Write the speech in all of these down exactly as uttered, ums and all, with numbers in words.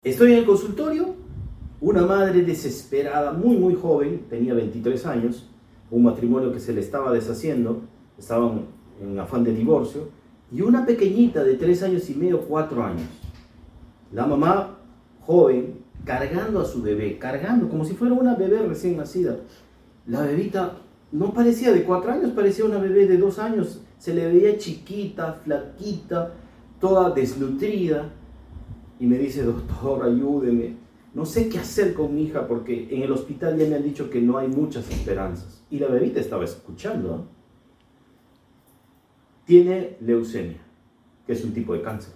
Estoy en el consultorio, una madre desesperada, muy muy joven, tenía veintitrés años, un matrimonio que se le estaba deshaciendo, estaban en afán de divorcio, y una pequeñita de tres años y medio, cuatro años. La mamá joven, cargando a su bebé, cargando como si fuera una bebé recién nacida. La bebita no parecía de cuatro años, parecía una bebé de dos años, se le veía chiquita, flaquita, toda desnutrida. Y me dice: doctor, ayúdeme, no sé qué hacer con mi hija porque en el hospital ya me han dicho que no hay muchas esperanzas. Y la bebita estaba escuchando, ¿eh? Tiene leucemia, que es un tipo de cáncer.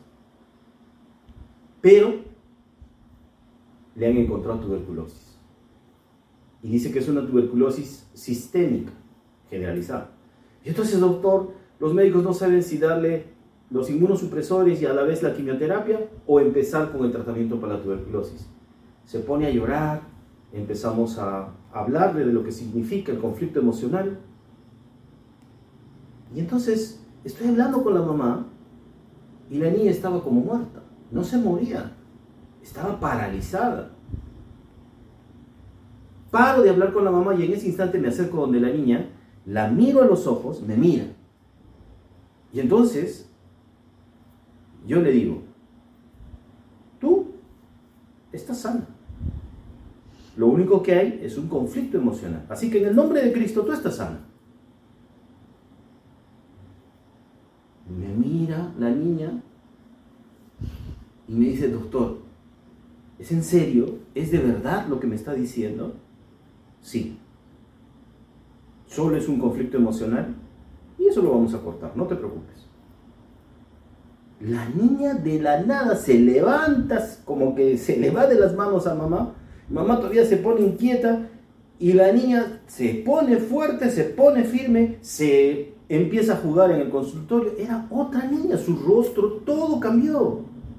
Pero le han encontrado tuberculosis. Y dice que es una tuberculosis sistémica, generalizada. Y entonces, doctor, los médicos no saben si darle los inmunosupresores y a la vez la quimioterapia o empezar con el tratamiento para la tuberculosis. Se pone a llorar, empezamos a hablarle de lo que significa el conflicto emocional. Y entonces estoy hablando con la mamá y la niña estaba como muerta, no se movía, estaba paralizada. Paro de hablar con la mamá y en ese instante me acerco donde la niña, la miro a los ojos, me mira. Y entonces yo le digo: tú estás sana. Lo único que hay es un conflicto emocional. Así que en el nombre de Cristo tú estás sana. Me mira la niña y me dice: doctor, ¿es en serio? ¿Es de verdad lo que me está diciendo? Sí. Solo es un conflicto emocional y eso lo vamos a cortar, no te preocupes. La niña de la nada se levanta, como que se le va de las manos a mamá. Mamá todavía se pone inquieta y la niña se pone fuerte, se pone firme, se empieza a jugar en el consultorio. Era otra niña, su rostro, todo cambió.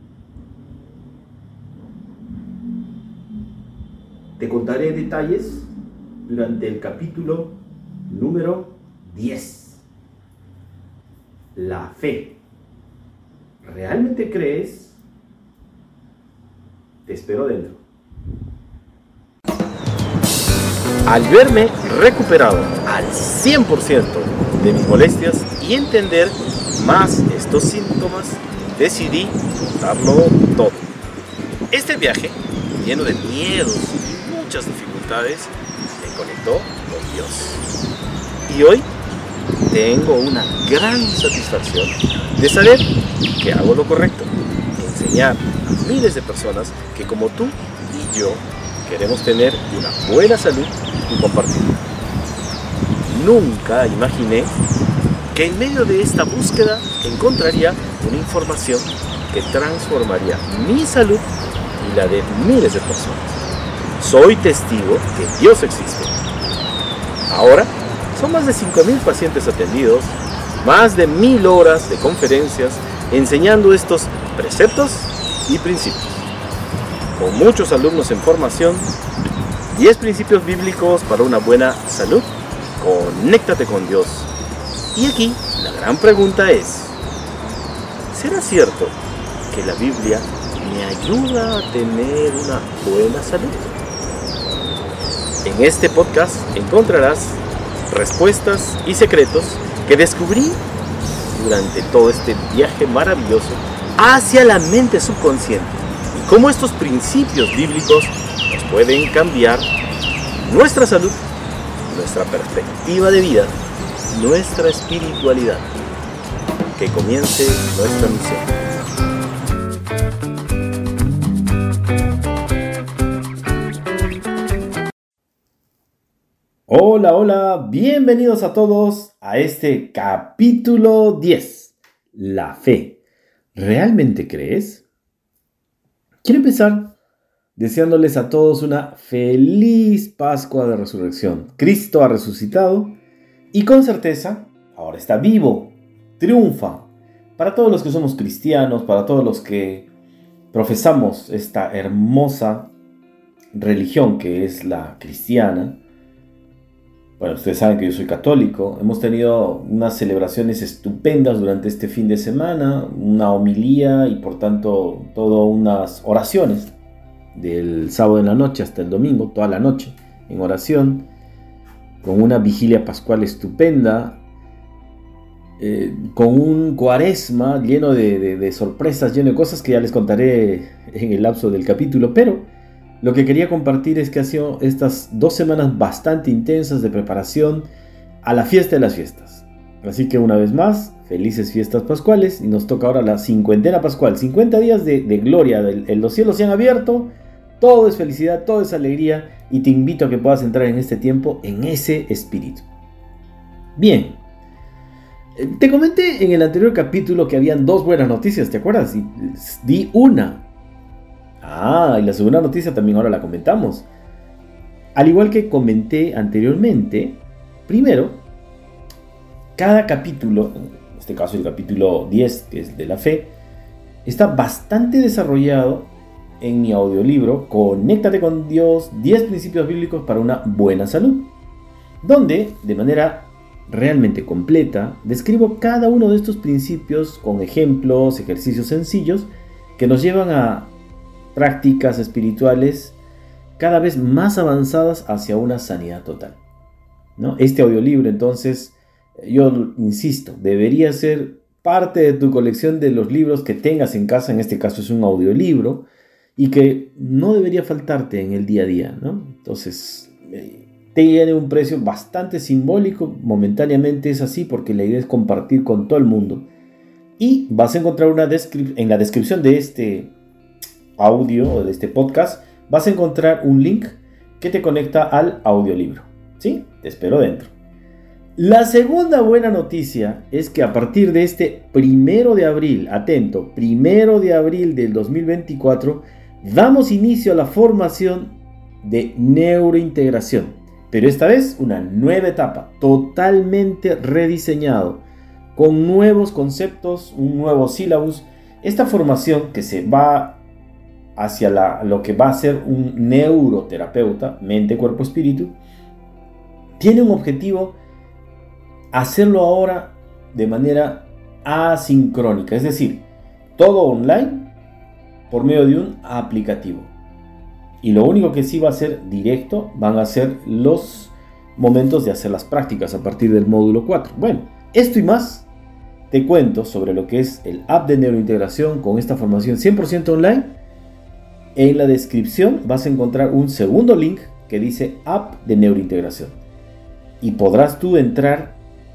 Te contaré detalles durante el capítulo número diez. La fe. ¿Realmente crees? Te espero dentro. Al verme recuperado al cien por ciento de mis molestias y entender más estos síntomas, decidí darlo todo. Este viaje, lleno de miedos y muchas dificultades, me conectó con Dios. Y hoy tengo una gran satisfacción de saber que hago lo correcto, enseñar a miles de personas que como tú y yo queremos tener una buena salud y compartirla. Nunca imaginé que en medio de esta búsqueda encontraría una información que transformaría mi salud y la de miles de personas. Soy testigo que Dios existe. Ahora son más de cinco mil pacientes atendidos, más de mil horas de conferencias enseñando estos preceptos y principios. Con muchos alumnos en formación, diez principios bíblicos para una buena salud. Conéctate con Dios. Y aquí la gran pregunta es: ¿será cierto que la Biblia me ayuda a tener una buena salud? En este podcast encontrarás respuestas y secretos que descubrí durante todo este viaje maravilloso hacia la mente subconsciente y cómo estos principios bíblicos nos pueden cambiar nuestra salud, nuestra perspectiva de vida, nuestra espiritualidad. Que comience nuestra misión. Hola, hola, bienvenidos a todos a este capítulo diez, la fe. ¿Realmente crees? Quiero empezar deseándoles a todos una feliz Pascua de Resurrección. Cristo ha resucitado y con certeza ahora está vivo, triunfa. Para todos los que somos cristianos, para todos los que profesamos esta hermosa religión que es la cristiana. Bueno, ustedes saben que yo soy católico. Hemos tenido unas celebraciones estupendas durante este fin de semana, una homilía y por tanto, todo unas oraciones. del sábado en la noche hasta el domingo, toda la noche, en oración, con una vigilia pascual estupenda, eh, con un cuaresma lleno de, de, de sorpresas, lleno de cosas que ya les contaré en el lapso del capítulo, pero lo que quería compartir es que ha sido estas dos semanas bastante intensas de preparación a la fiesta de las fiestas. Así que una vez más, felices fiestas pascuales, y nos toca ahora la cincuentena pascual, cincuenta días de, de gloria, el, el, los cielos se han abierto, todo es felicidad, todo es alegría, y te invito a que puedas entrar en este tiempo en ese espíritu. Bien, te comenté en el anterior capítulo que habían dos buenas noticias, ¿te acuerdas? Y di una. Ah, y la segunda noticia también ahora la comentamos. Al igual que comenté anteriormente, primero, cada capítulo, en este caso el capítulo diez, que es de la fe, está bastante desarrollado en mi audiolibro Conéctate con Dios, diez principios bíblicos para una buena salud, donde, de manera realmente completa, describo cada uno de estos principios con ejemplos, ejercicios sencillos que nos llevan a prácticas espirituales cada vez más avanzadas hacia una sanidad total, ¿no? Este audiolibro, entonces, yo insisto, debería ser parte de tu colección de los libros que tengas en casa. En este caso es un audiolibro y que no debería faltarte en el día a día, ¿no? Entonces, tiene un precio bastante simbólico, momentáneamente es así porque la idea es compartir con todo el mundo. Y vas a encontrar una descrip- en la descripción de este audio o de este podcast, vas a encontrar un link que te conecta al audiolibro, ¿sí? Te espero dentro. La segunda buena noticia es que a partir de este primero de abril, atento, primero de abril del dos mil veinticuatro, damos inicio a la formación de neurointegración, pero esta vez una nueva etapa, totalmente rediseñado, con nuevos conceptos, un nuevo sílabus. Esta formación que se va hacia la, lo que va a ser un neuroterapeuta, mente, cuerpo, espíritu, tiene un objetivo: hacerlo ahora de manera asincrónica, es decir, todo online por medio de un aplicativo. Y lo único que sí va a ser directo van a ser los momentos de hacer las prácticas a partir del módulo cuatro. Bueno, esto y más te cuento sobre lo que es el app de neurointegración con esta formación cien por ciento online. En la descripción vas a encontrar un segundo link que dice app de neurointegración. Y podrás tú entrar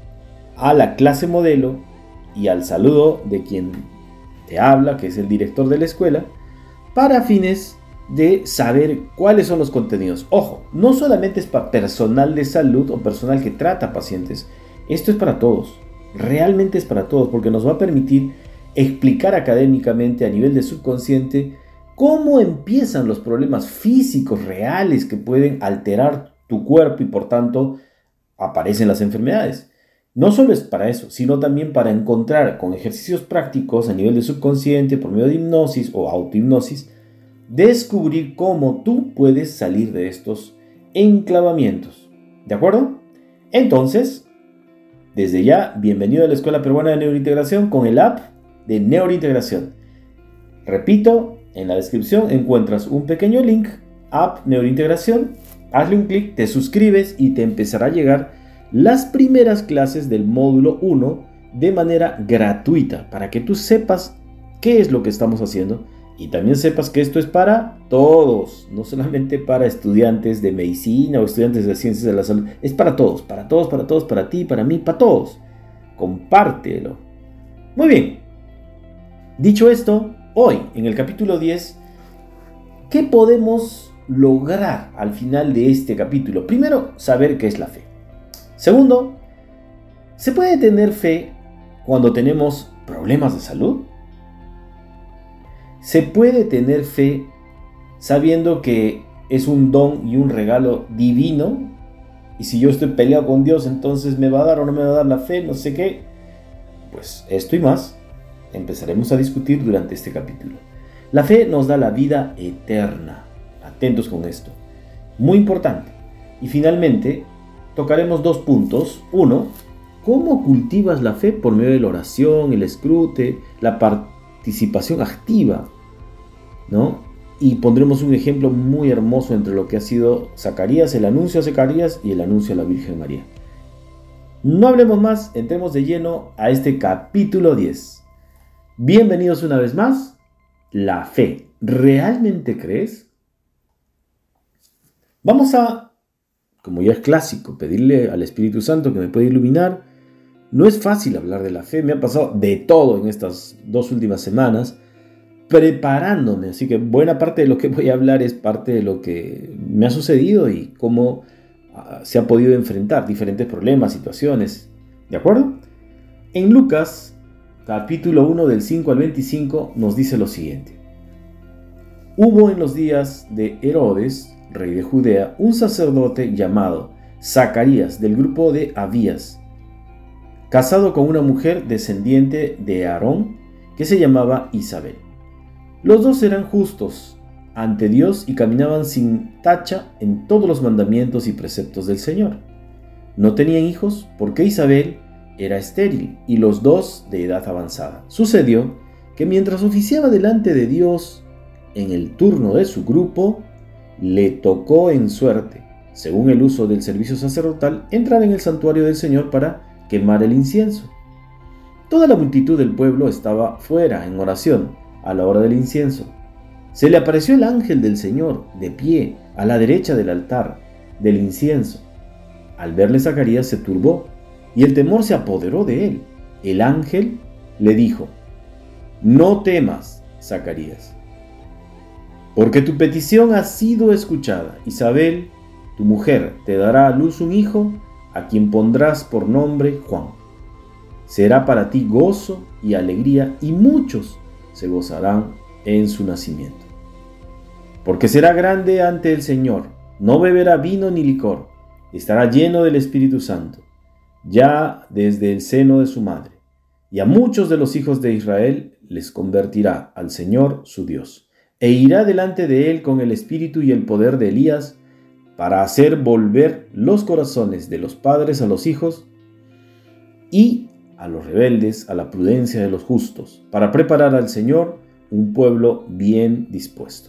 a la clase modelo y al saludo de quien te habla, que es el director de la escuela, para fines de saber cuáles son los contenidos. Ojo, no solamente es para personal de salud o personal que trata pacientes. Esto es para todos. Realmente es para todos, porque nos va a permitir explicar académicamente a nivel de subconsciente cómo empiezan los problemas físicos reales que pueden alterar tu cuerpo y por tanto aparecen las enfermedades. No solo es para eso, sino también para encontrar con ejercicios prácticos a nivel de subconsciente, por medio de hipnosis o autohipnosis, descubrir cómo tú puedes salir de estos enclavamientos. ¿De acuerdo? Entonces, desde ya, bienvenido a la Escuela Peruana de Neurointegración con el app de Neurointegración. Repito, en la descripción encuentras un pequeño link, app Neurointegración, hazle un clic, te suscribes y te empezará a llegar las primeras clases del módulo uno de manera gratuita para que tú sepas qué es lo que estamos haciendo y también sepas que esto es para todos, no solamente para estudiantes de medicina o estudiantes de ciencias de la salud, es para todos, para todos, para todos, para ti, para mí, para todos. Compártelo. Muy bien. Dicho esto, hoy en el capítulo diez, ¿qué podemos lograr al final de este capítulo? Primero, saber qué es la fe. Segundo, ¿se puede tener fe cuando tenemos problemas de salud? ¿Se puede tener fe sabiendo que es un don y un regalo divino? Y si yo estoy peleado con Dios, entonces ¿me va a dar o no me va a dar la fe? No sé qué. Pues esto y más empezaremos a discutir durante este capítulo. La fe nos da la vida eterna. Atentos con esto. Muy importante. Y finalmente, tocaremos dos puntos. Uno, ¿cómo cultivas la fe? Por medio de la oración, el escrute, la participación activa, ¿no? y pondremos un ejemplo muy hermoso entre lo que ha sido Zacarías, el anuncio a Zacarías y el anuncio a la Virgen María. No hablemos más, entremos de lleno a este capítulo diez. Bienvenidos una vez más. La fe, ¿realmente crees? Vamos a, como ya es clásico, pedirle al Espíritu Santo que me pueda iluminar. No es fácil hablar de la fe, me ha pasado de todo en estas dos últimas semanas, preparándome, así que buena parte de lo que voy a hablar es parte de lo que me ha sucedido y cómo se ha podido enfrentar diferentes problemas, situaciones, ¿de acuerdo? En Lucas, capítulo uno del cinco al veinticinco, nos dice lo siguiente. Hubo en los días de Herodes, rey de Judea, un sacerdote llamado Zacarías, del grupo de Abías, casado con una mujer descendiente de Aarón, que se llamaba Isabel. Los dos eran justos ante Dios y caminaban sin tacha en todos los mandamientos y preceptos del Señor. No tenían hijos porque Isabel era estéril y los dos de edad avanzada. Sucedió que mientras oficiaba delante de Dios en el turno de su grupo, le tocó en suerte, según el uso del servicio sacerdotal, entrar en el santuario del Señor para quemar el incienso. Toda la multitud del pueblo estaba fuera en oración a la hora del incienso. Se le apareció el ángel del Señor, de pie, a la derecha del altar del incienso. Al verle, Zacarías se turbó, y el temor se apoderó de él. El ángel le dijo: No temas, Zacarías, porque tu petición ha sido escuchada. Isabel, tu mujer, te dará a luz un hijo, a quien pondrás por nombre Juan. Será para ti gozo y alegría, y muchos se gozarán en su nacimiento. Porque será grande ante el Señor, no beberá vino ni licor, estará lleno del Espíritu Santo, ya desde el seno de su madre, y a muchos de los hijos de Israel les convertirá al Señor su Dios, e irá delante de él con el espíritu y el poder de Elías, para hacer volver los corazones de los padres a los hijos, y a los rebeldes a la prudencia de los justos, para preparar al Señor un pueblo bien dispuesto.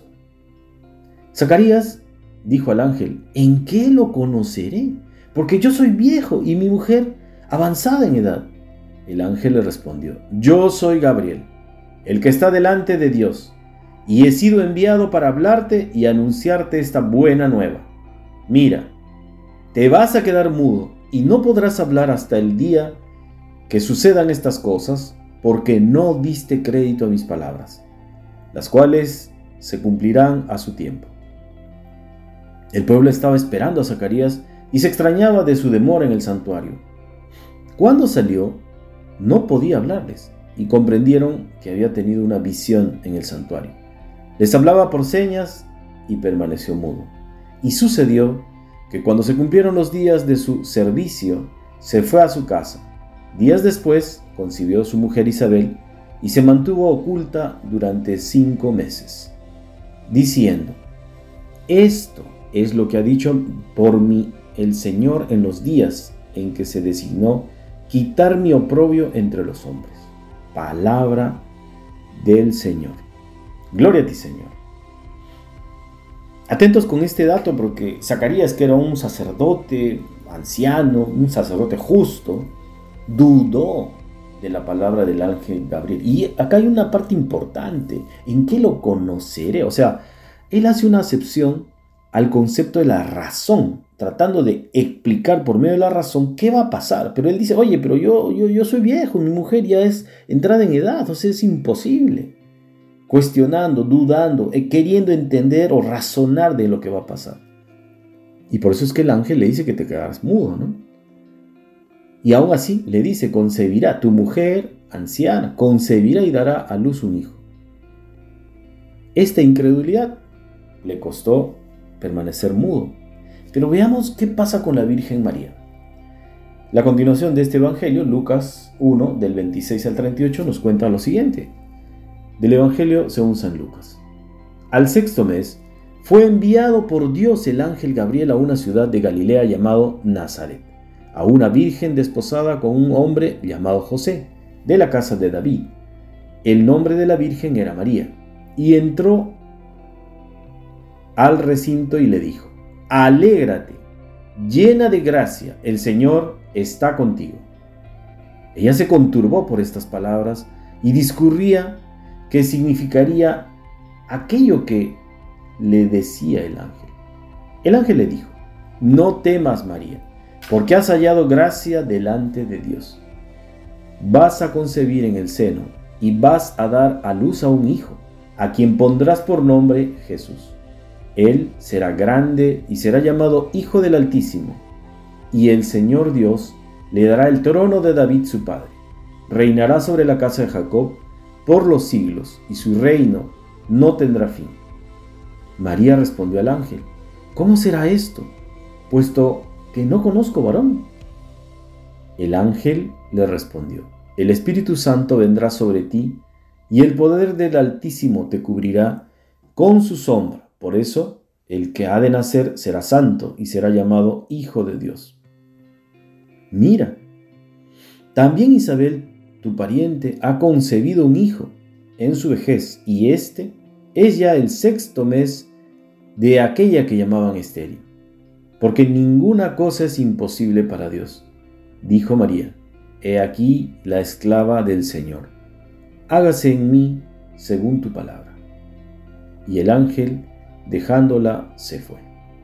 Zacarías dijo al ángel: ¿En qué lo conoceré? Porque yo soy viejo y mi mujer avanzada en edad. El ángel le respondió: Yo soy Gabriel, el que está delante de Dios, y he sido enviado para hablarte y anunciarte esta buena nueva. Mira, te vas a quedar mudo y no podrás hablar hasta el día que sucedan estas cosas, porque no diste crédito a mis palabras, las cuales se cumplirán a su tiempo. El pueblo estaba esperando a Zacarías y se extrañaba de su demora en el santuario. Cuando salió, no podía hablarles, y comprendieron que había tenido una visión en el santuario. Les hablaba por señas y permaneció mudo. Y sucedió que cuando se cumplieron los días de su servicio, se fue a su casa. Días después concibió su mujer Isabel y se mantuvo oculta durante cinco meses, diciendo: Esto es lo que ha dicho por mí el Señor en los días en que se designó quitar mi oprobio entre los hombres. Palabra del Señor. Gloria a ti, Señor. Atentos con este dato, porque Zacarías, que era un sacerdote anciano, un sacerdote justo, dudó de la palabra del ángel Gabriel. Y acá hay una parte importante: ¿en qué lo conoceré? O sea, él hace una acepción al concepto de la razón, tratando de explicar por medio de la razón qué va a pasar. Pero él dice: oye, pero yo, yo, yo soy viejo, mi mujer ya es entrada en edad, o sea, es imposible. Cuestionando, dudando, queriendo entender o razonar de lo que va a pasar. Y por eso es que el ángel le dice que te quedarás mudo, ¿no? Y aún así le dice: concebirá, tu mujer anciana, concebirá y dará a luz un hijo. Esta incredulidad le costó permanecer mudo. Pero veamos qué pasa con la Virgen María. La continuación de este evangelio, Lucas uno, del veintiséis al treinta y ocho, nos cuenta lo siguiente. Del evangelio según San Lucas. Al sexto mes, fue enviado por Dios el ángel Gabriel a una ciudad de Galilea llamado Nazaret, a una virgen desposada con un hombre llamado José, de la casa de David. El nombre de la virgen era María. Y entró al recinto y le dijo: «Alégrate, llena de gracia, el Señor está contigo». Ella se conturbó por estas palabras y discurría qué significaría aquello que le decía el ángel. El ángel le dijo: «No temas, María, porque has hallado gracia delante de Dios. Vas a concebir en el seno y vas a dar a luz a un hijo, a quien pondrás por nombre Jesús. Él será grande y será llamado Hijo del Altísimo, y el Señor Dios le dará el trono de David su padre. Reinará sobre la casa de Jacob por los siglos, y su reino no tendrá fin». María respondió al ángel: «¿Cómo será esto, puesto que no conozco varón?» El ángel le respondió: «El Espíritu Santo vendrá sobre ti, y el poder del Altísimo te cubrirá con su sombra. Por eso, el que ha de nacer será santo y será llamado Hijo de Dios. Mira, también Isabel, tu pariente, ha concebido un hijo en su vejez, y este es ya el sexto mes de aquella que llamaban estéril, porque ninguna cosa es imposible para Dios». Dijo María: «He aquí la esclava del Señor, hágase en mí según tu palabra». Y el ángel, dejándola, se fue.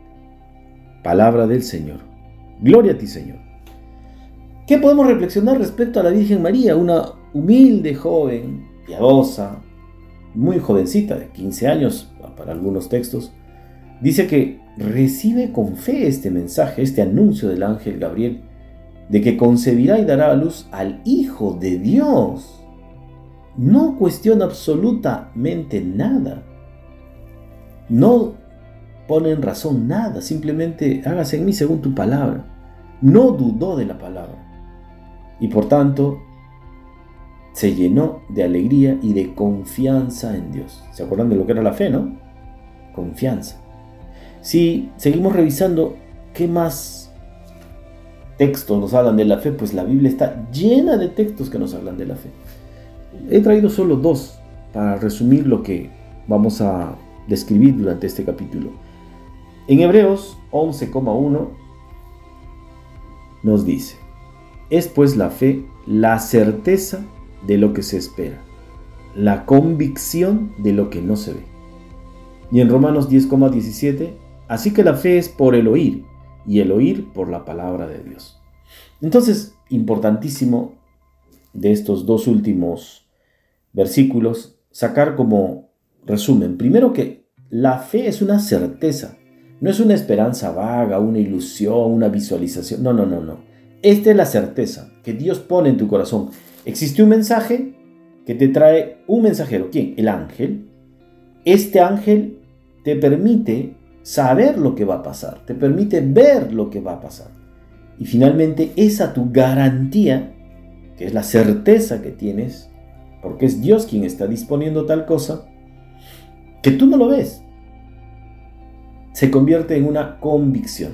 Palabra del Señor. Gloria a ti, Señor. ¿Qué podemos reflexionar respecto a la Virgen María? Una humilde joven, piadosa, muy jovencita, de quince años para algunos textos. Dice que recibe con fe este mensaje, este anuncio del ángel Gabriel, de que concebirá y dará a luz al Hijo de Dios. No cuestiona absolutamente nada. No pone en razón nada, simplemente hágase en mí según tu palabra. No dudó de la palabra. Y por tanto, se llenó de alegría y de confianza en Dios. ¿Se acuerdan de lo que era la fe, no? Confianza. Si seguimos revisando, ¿qué más textos nos hablan de la fe? Pues la Biblia está llena de textos que nos hablan de la fe. He traído solo dos para resumir lo que vamos a describir durante este capítulo. En Hebreos once uno nos dice: «Es pues la fe la certeza de lo que se espera, la convicción de lo que no se ve». Y en Romanos diez diecisiete: «Así que la fe es por el oír, y el oír por la palabra de Dios». Entonces, importantísimo de estos dos últimos versículos sacar como resumen, primero, que la fe es una certeza, no es una esperanza vaga, una ilusión, una visualización. No, no, no, no. Esta es la certeza que Dios pone en tu corazón. Existe un mensaje que te trae un mensajero. ¿Quién? El ángel. Este ángel te permite saber lo que va a pasar, te permite ver lo que va a pasar. Y finalmente, esa tu garantía, que es la certeza que tienes, porque es Dios quien está disponiendo tal cosa, que tú no lo ves, se convierte en una convicción.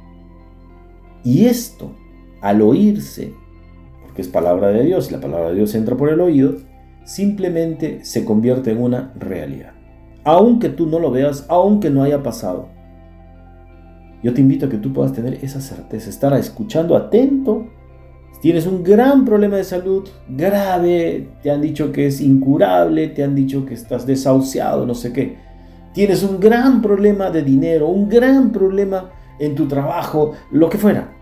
Y esto, al oírse, porque es palabra de Dios, y la palabra de Dios entra por el oído, simplemente se convierte en una realidad. Aunque tú no lo veas, aunque no haya pasado, yo te invito a que tú puedas tener esa certeza, estar escuchando atento. Si tienes un gran problema de salud, grave, te han dicho que es incurable, te han dicho que estás desahuciado, no sé qué. Tienes un gran problema de dinero, un gran problema en tu trabajo, lo que fuera.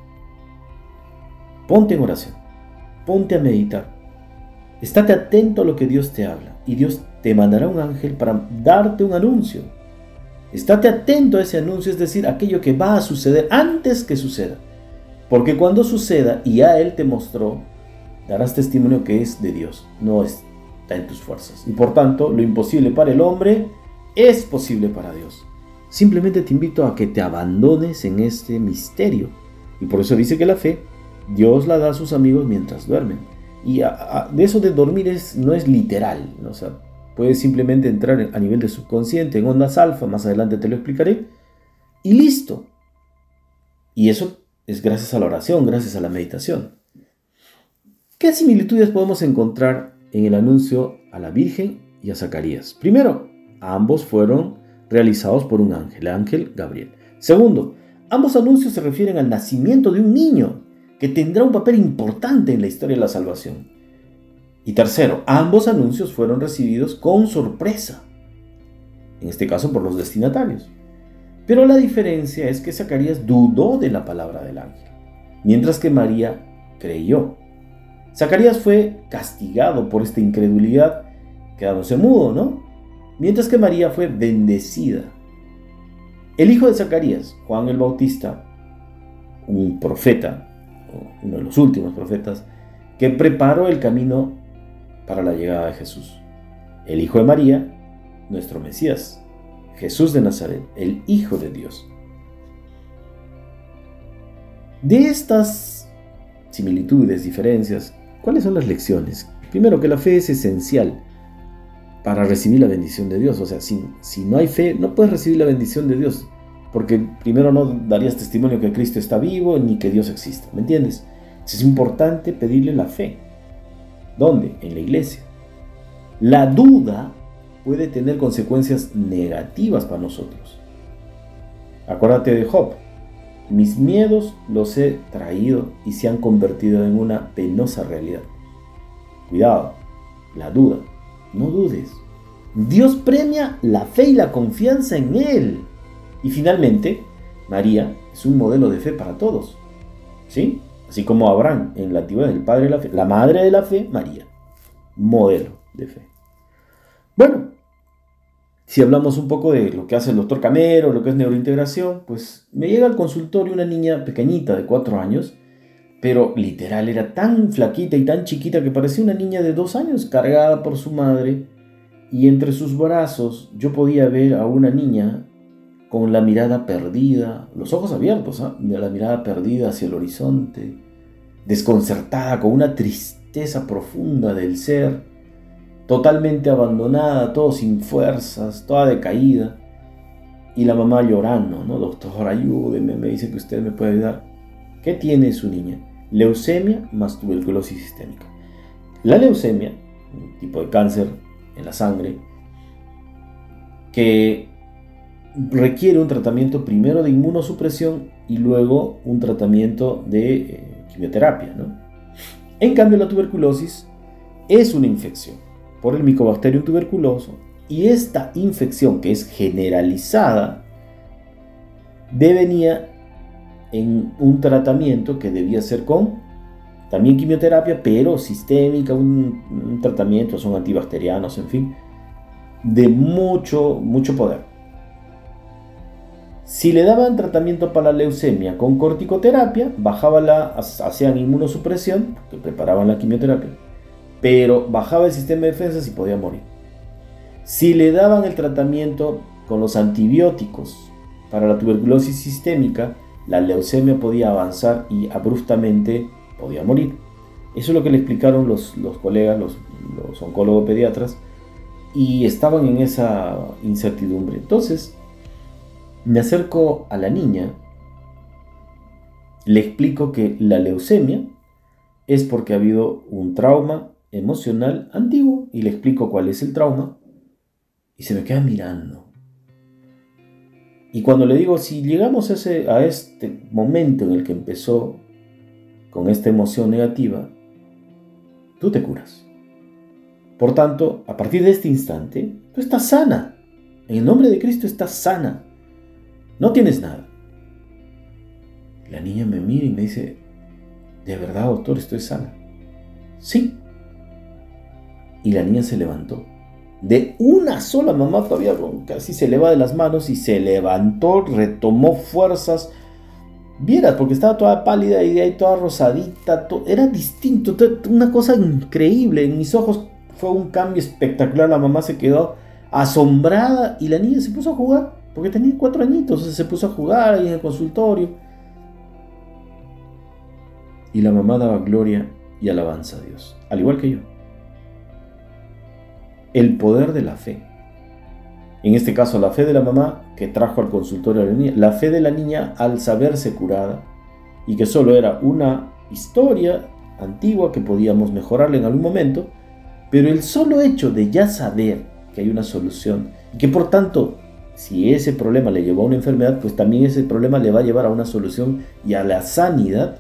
Ponte en oración, ponte a meditar. Estate atento a lo que Dios te habla, y Dios te mandará un ángel para darte un anuncio. Estate atento a ese anuncio, es decir, aquello que va a suceder antes que suceda. Porque cuando suceda y a Él te mostró, darás testimonio que es de Dios, no está en tus fuerzas. Y por tanto, lo imposible para el hombre es posible para Dios. Simplemente te invito a que te abandones en este misterio. Y por eso dice que la fe, Dios la da a sus amigos mientras duermen. Y a, a, de eso de dormir es, no es literal, ¿no? O sea, puedes simplemente entrar a nivel de subconsciente, en ondas alfa, más adelante te lo explicaré, y listo. Y eso es gracias a la oración, gracias a la meditación. ¿Qué similitudes podemos encontrar en el anuncio a la Virgen y a Zacarías? Primero, ambos fueron realizados por un ángel, el ángel Gabriel. Segundo, ambos anuncios se refieren al nacimiento de un niño que tendrá un papel importante en la historia de la salvación. Y tercero, ambos anuncios fueron recibidos con sorpresa, en este caso por los destinatarios. Pero la diferencia es que Zacarías dudó de la palabra del ángel, mientras que María creyó. Zacarías fue castigado por esta incredulidad, quedándose mudo, ¿no? Mientras que María fue bendecida. El hijo de Zacarías, Juan el Bautista, un profeta, uno de los últimos profetas, que preparó el camino para la llegada de Jesús. El hijo de María, nuestro Mesías, Jesús de Nazaret, el Hijo de Dios. De estas similitudes, diferencias, ¿cuáles son las lecciones? Primero, que la fe es esencial para recibir la bendición de Dios. O sea, si, si no hay fe, no puedes recibir la bendición de Dios, porque primero no darías testimonio que Cristo está vivo ni que Dios existe, ¿me entiendes? Entonces es importante pedirle la fe. ¿Dónde? En la iglesia. La duda puede tener consecuencias negativas para nosotros. Acuérdate de Job. Mis miedos los he traído y se han convertido en una penosa realidad. Cuidado, la duda. No dudes. Dios premia la fe y la confianza en Él. Y finalmente, María es un modelo de fe para todos. ¿Sí? Así como Abraham en la antigüedad, el padre de la fe, la madre de la fe, María. Modelo de fe. Bueno, si hablamos un poco de lo que hace el doctor Camero, lo que es neurointegración, pues me llega al consultorio una niña pequeñita de cuatro años, pero literal era tan flaquita y tan chiquita que parecía una niña de dos años cargada por su madre, y entre sus brazos yo podía ver a una niña con la mirada perdida, los ojos abiertos, ¿eh? la mirada perdida hacia el horizonte, desconcertada, con una tristeza profunda del ser, totalmente abandonada, todo sin fuerzas, toda decaída, y la mamá llorando, ¿no? Doctor, ayúdeme, me dice que usted me puede ayudar. ¿Qué tiene su niña? Leucemia más tuberculosis sistémica. La leucemia, un tipo de cáncer en la sangre, que requiere un tratamiento primero de inmunosupresión y luego un tratamiento de eh, quimioterapia, ¿no? En cambio, la tuberculosis es una infección por el Mycobacterium tuberculoso, y esta infección, que es generalizada, devenía en un tratamiento que debía ser con también quimioterapia, pero sistémica, un, un tratamiento, son antibacterianos, en fin, de mucho, mucho poder. Si le daban tratamiento para la leucemia con corticoterapia, bajaba la, hacían inmunosupresión, que preparaban la quimioterapia, pero bajaba el sistema de defensas y podía morir. Si le daban el tratamiento con los antibióticos para la tuberculosis sistémica, la leucemia podía avanzar y abruptamente podía morir. Eso es lo que le explicaron los, los colegas, los, los oncólogos pediatras, y estaban en esa incertidumbre. Entonces, me acerco a la niña, le explico que la leucemia es porque ha habido un trauma emocional antiguo, y le explico cuál es el trauma, y se me queda mirando. Y cuando le digo, si llegamos a, ese, a este momento en el que empezó con esta emoción negativa, tú te curas. Por tanto, a partir de este instante, tú estás sana. En el nombre de Cristo estás sana. No tienes nada. La niña me mira y me dice, ¿de verdad, doctor, estoy sana? Sí. Y la niña se levantó. De una sola, mamá todavía casi se le va de las manos, y se levantó, retomó fuerzas. Vieras, porque estaba toda pálida y de ahí toda rosadita. Todo, era distinto, una cosa increíble. En mis ojos fue un cambio espectacular. La mamá se quedó asombrada y la niña se puso a jugar, porque tenía cuatro añitos. Entonces se puso a jugar ahí en el consultorio. Y la mamá daba gloria y alabanza a Dios, al igual que yo. El poder de la fe. En este caso, la fe de la mamá que trajo al consultorio a la niña, la fe de la niña al saberse curada, y que solo era una historia antigua que podíamos mejorarla en algún momento, pero el solo hecho de ya saber que hay una solución, y que por tanto si ese problema le llevó a una enfermedad, pues también ese problema le va a llevar a una solución y a la sanidad.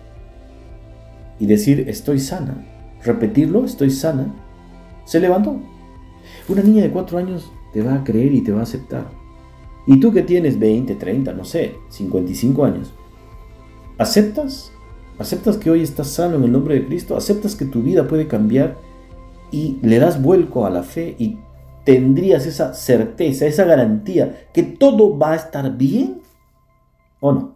Y decir, estoy sana. Repetirlo, estoy sana. Se levantó. Una niña de cuatro años te va a creer y te va a aceptar. Y tú que tienes veinte, treinta, no sé, cincuenta y cinco años, ¿aceptas? ¿Aceptas que hoy estás sano en el nombre de Cristo? ¿Aceptas que tu vida puede cambiar? Y le das vuelco a la fe y tendrías esa certeza, esa garantía que todo va a estar bien, ¿o no?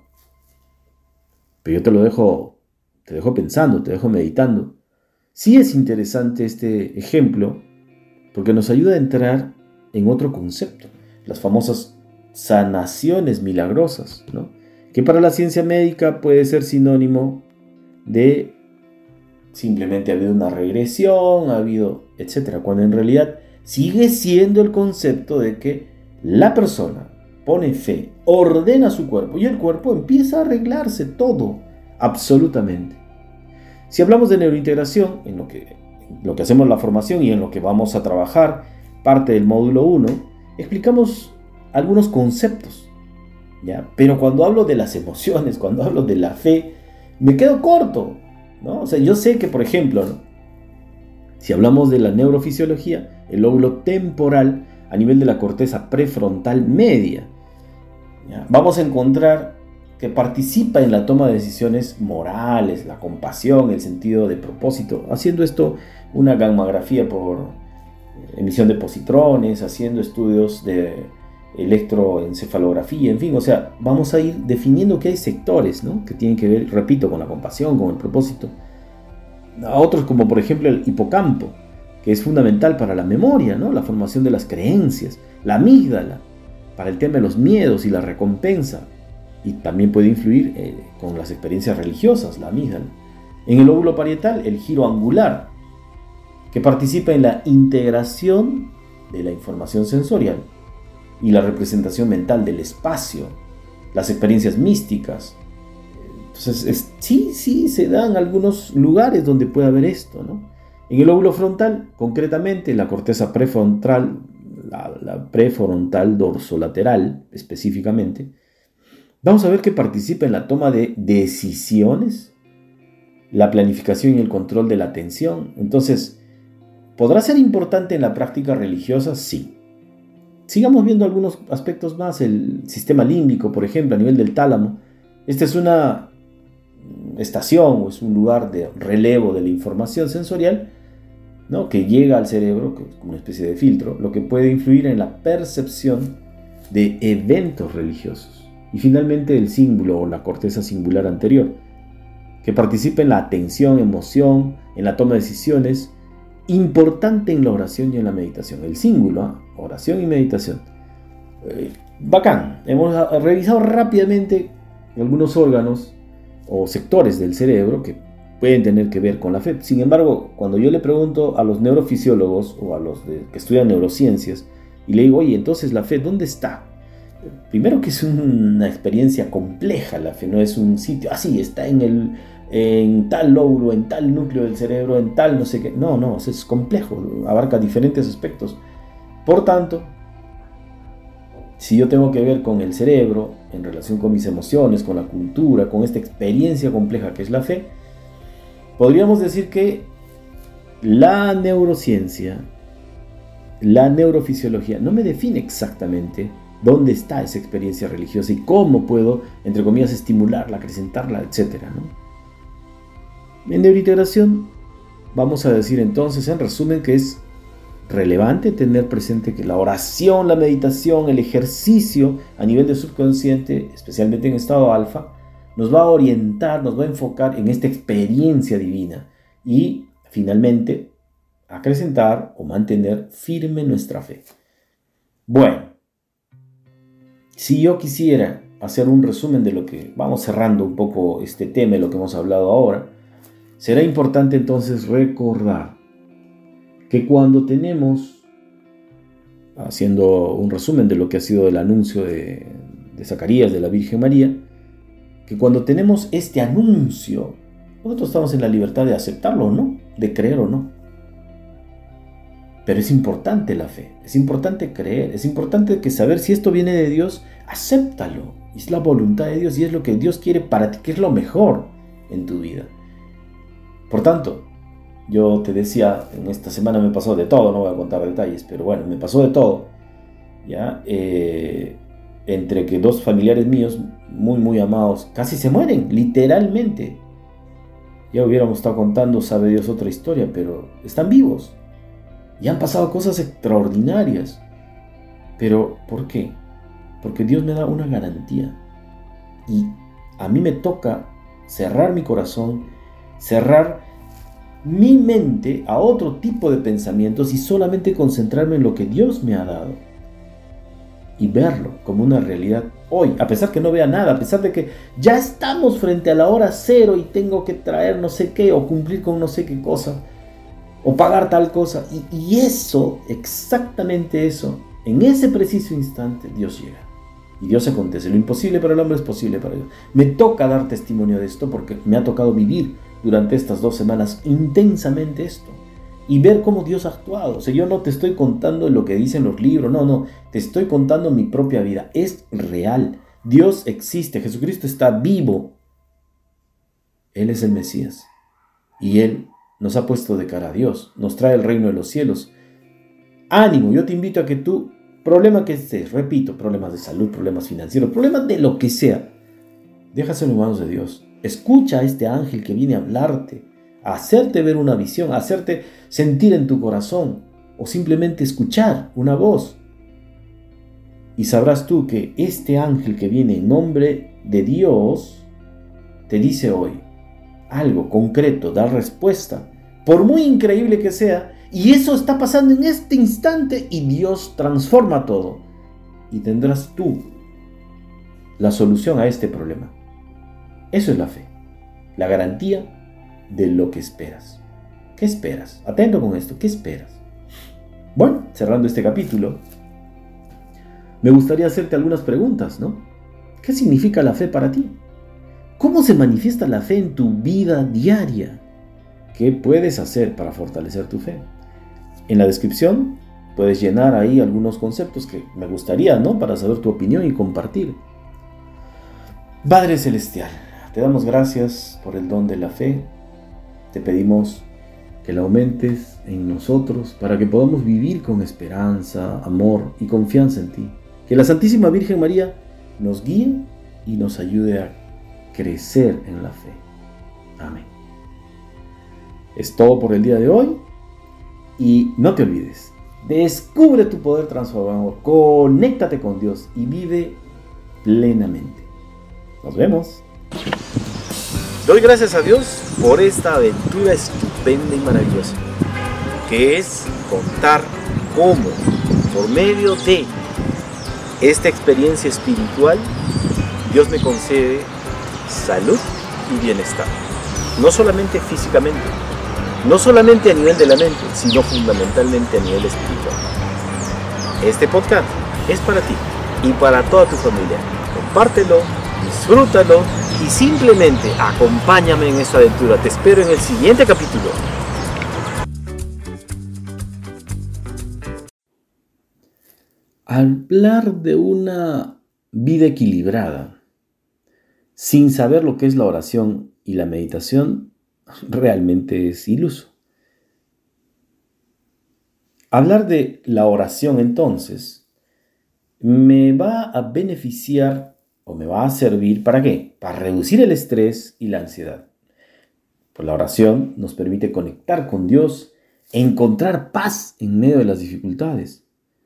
Pero yo te lo dejo, te dejo pensando, te dejo meditando. Sí es interesante este ejemplo porque nos ayuda a entrar en otro concepto, las famosas sanaciones milagrosas, ¿no? Que para la ciencia médica puede ser sinónimo de simplemente ha habido una regresión, ha habido, etcétera, cuando en realidad sigue siendo el concepto de que la persona pone fe, ordena su cuerpo y el cuerpo empieza a arreglarse todo, absolutamente. Si hablamos de neurointegración, en lo que, en lo que hacemos la formación y en lo que vamos a trabajar, parte del módulo uno, explicamos algunos conceptos, ¿ya? Pero cuando hablo de las emociones, cuando hablo de la fe, me quedo corto, ¿no? O sea, yo sé que, por ejemplo, ¿no? Si hablamos de la neurofisiología, el lóbulo temporal a nivel de la corteza prefrontal media, ¿ya? Vamos a encontrar que participa en la toma de decisiones morales, la compasión, el sentido de propósito, haciendo esto una gammagrafía por emisión de positrones, haciendo estudios de electroencefalografía, en fin, o sea, vamos a ir definiendo que hay sectores, ¿no? Que tienen que ver, repito, con la compasión, con el propósito. A otros como por ejemplo el hipocampo, que es fundamental para la memoria, ¿no? La formación de las creencias, la amígdala, para el tema de los miedos y la recompensa, y también puede influir eh, con las experiencias religiosas, la amígdala. En el lóbulo parietal, el giro angular, que participa en la integración de la información sensorial y la representación mental del espacio, las experiencias místicas. Entonces, es, sí, sí, se dan algunos lugares donde puede haber esto, ¿no? En el lóbulo frontal, concretamente, la corteza prefrontal, la, la prefrontal dorsolateral específicamente, vamos a ver que participa en la toma de decisiones, la planificación y el control de la atención. Entonces, ¿podrá ser importante en la práctica religiosa? Sí. Sigamos viendo algunos aspectos más. El sistema límbico, por ejemplo, a nivel del tálamo. Esta es una estación o es un lugar de relevo de la información sensorial, ¿no? Que llega al cerebro, que es como una especie de filtro, lo que puede influir en la percepción de eventos religiosos. Y finalmente el cíngulo o la corteza cingular anterior, que participa en la atención, emoción, en la toma de decisiones, importante en la oración y en la meditación. El cíngulo, ¿eh? Oración y meditación. Eh, bacán. Hemos revisado rápidamente algunos órganos o sectores del cerebro que pueden tener que ver con la fe. Sin embargo, cuando yo le pregunto a los neurofisiólogos o a los de, que estudian neurociencias y le digo, oye, entonces la fe, ¿dónde está? Primero que es una experiencia compleja, la fe no es un sitio, así ah, está en el en tal lóbulo, en tal núcleo del cerebro, en tal no sé qué. No, no, es complejo, abarca diferentes aspectos. Por tanto, si yo tengo que ver con el cerebro, en relación con mis emociones, con la cultura, con esta experiencia compleja que es la fe, podríamos decir que la neurociencia, la neurofisiología, no me define exactamente dónde está esa experiencia religiosa y cómo puedo, entre comillas, estimularla, acrecentarla, etcétera, ¿no? En neurointegración vamos a decir entonces, en resumen, que es relevante tener presente que la oración, la meditación, el ejercicio a nivel de subconsciente, especialmente en estado alfa, nos va a orientar, nos va a enfocar en esta experiencia divina y finalmente acrecentar o mantener firme nuestra fe. Bueno, si yo quisiera hacer un resumen de lo que vamos cerrando un poco este tema, de lo que hemos hablado ahora, será importante entonces recordar que cuando tenemos, haciendo un resumen de lo que ha sido el anuncio de, de Zacarías, de la Virgen María, que cuando tenemos este anuncio, nosotros estamos en la libertad de aceptarlo o no, de creer o no. Pero es importante la fe, es importante creer, es importante que saber si esto viene de Dios, acéptalo. Es la voluntad de Dios y es lo que Dios quiere para ti, que es lo mejor en tu vida. Por tanto, yo te decía, en esta semana me pasó de todo, no voy a contar detalles, pero bueno, me pasó de todo. ¿Ya? Eh, entre que dos familiares míos, muy muy amados, casi se mueren, literalmente. Ya hubiéramos estado contando, sabe Dios, otra historia, pero están vivos. Y han pasado cosas extraordinarias. Pero, ¿por qué? Porque Dios me da una garantía. Y a mí me toca cerrar mi corazón, cerrar mi mente a otro tipo de pensamientos y solamente concentrarme en lo que Dios me ha dado. Y verlo como una realidad hoy, a pesar que no vea nada, a pesar de que ya estamos frente a la hora cero y tengo que traer no sé qué, o cumplir con no sé qué cosa, o pagar tal cosa, y, y eso, exactamente eso, en ese preciso instante, Dios llega. Y Dios acontece. Lo imposible para el hombre es posible para Dios. Me toca dar testimonio de esto porque me ha tocado vivir durante estas dos semanas intensamente esto. Y ver cómo Dios ha actuado. O sea, yo no te estoy contando lo que dicen los libros, no, no. Te estoy contando mi propia vida. Es real. Dios existe. Jesucristo está vivo. Él es el Mesías. Y Él nos ha puesto de cara a Dios. Nos trae el reino de los cielos. Ánimo, yo te invito a que tú, problema que estés, repito, problemas de salud, problemas financieros, problemas de lo que sea, déjaselo en manos de Dios. Escucha a este ángel que viene a hablarte, a hacerte ver una visión, a hacerte sentir en tu corazón, o simplemente escuchar una voz. Y sabrás tú que este ángel que viene en nombre de Dios te dice hoy algo concreto, da respuesta, por muy increíble que sea, y eso está pasando en este instante y Dios transforma todo. Y tendrás tú la solución a este problema. Eso es la fe, la garantía de lo que esperas. ¿Qué esperas? Atento con esto, ¿qué esperas? Bueno, cerrando este capítulo, me gustaría hacerte algunas preguntas, ¿no? ¿Qué significa la fe para ti? ¿Cómo se manifiesta la fe en tu vida diaria? ¿Qué puedes hacer para fortalecer tu fe? En la descripción puedes llenar ahí algunos conceptos que me gustaría, ¿no? Para saber tu opinión y compartir. Padre Celestial, te damos gracias por el don de la fe. Te pedimos que la aumentes en nosotros para que podamos vivir con esperanza, amor y confianza en ti. Que la Santísima Virgen María nos guíe y nos ayude a crecer en la fe. Amén. Es todo por el día de hoy. Y no te olvides, descubre tu poder transformador, conéctate con Dios y vive plenamente. Nos vemos. Doy gracias a Dios por esta aventura estupenda y maravillosa, que es contar cómo, por medio de esta experiencia espiritual, Dios me concede salud y bienestar. No solamente físicamente, no solamente a nivel de la mente, sino fundamentalmente a nivel espiritual. Este podcast es para ti y para toda tu familia. Compártelo, disfrútalo y simplemente acompáñame en esta aventura. Te espero en el siguiente capítulo. Hablar de una vida equilibrada, sin saber lo que es la oración y la meditación, realmente es iluso. Hablar de la oración, entonces, me va a beneficiar o me va a servir ¿para qué? Para reducir el estrés y la ansiedad. Pues la oración nos permite conectar con Dios, encontrar paz en medio de las dificultades.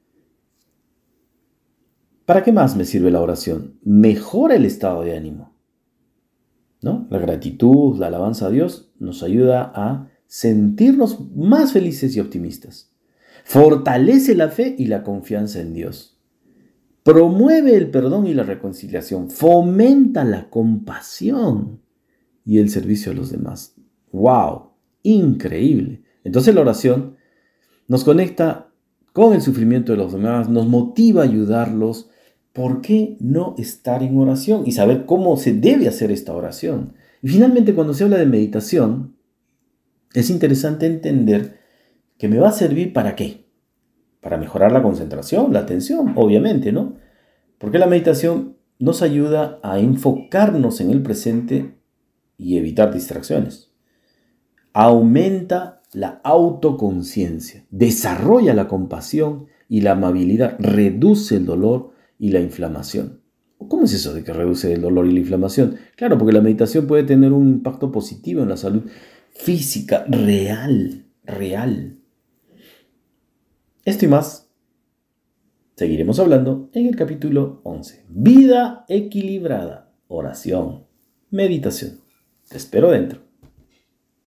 ¿Para qué más me sirve la oración? Mejora el estado de ánimo, ¿no? La gratitud, la alabanza a Dios nos ayuda a sentirnos más felices y optimistas. Fortalece la fe y la confianza en Dios. Promueve el perdón y la reconciliación. Fomenta la compasión y el servicio a los demás. ¡Wow! Increíble. Entonces la oración nos conecta con el sufrimiento de los demás, nos motiva a ayudarlos. ¿Por qué no estar en oración y saber cómo se debe hacer esta oración? Y finalmente, cuando se habla de meditación, es interesante entender que me va a servir ¿para qué? para mejorar la concentración, la atención, obviamente, ¿no? Porque la meditación nos ayuda a enfocarnos en el presente y evitar distracciones. Aumenta la autoconciencia, desarrolla la compasión y la amabilidad, reduce el dolor y la inflamación. ¿Cómo es eso de que reduce el dolor y la inflamación? Claro, porque la meditación puede tener un impacto positivo en la salud física real, real. Esto y más seguiremos hablando en el capítulo once. Vida equilibrada, oración, meditación. Te espero dentro.